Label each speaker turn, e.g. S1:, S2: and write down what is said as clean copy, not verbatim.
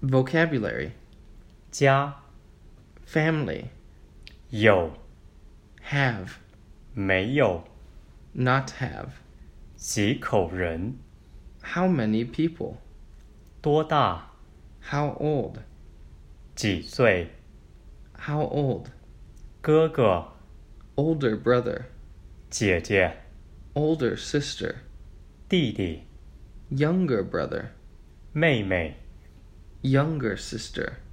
S1: vocabulary,
S2: 家
S1: family,
S2: 有
S1: have,
S2: 没有
S1: not have,
S2: 几口人
S1: how many people,
S2: 多大
S1: how old,
S2: 几岁
S1: how old,
S2: 哥哥
S1: older brother,
S2: 姐姐
S1: older sister,
S2: 弟弟
S1: younger brother,
S2: 妹妹
S1: younger sister.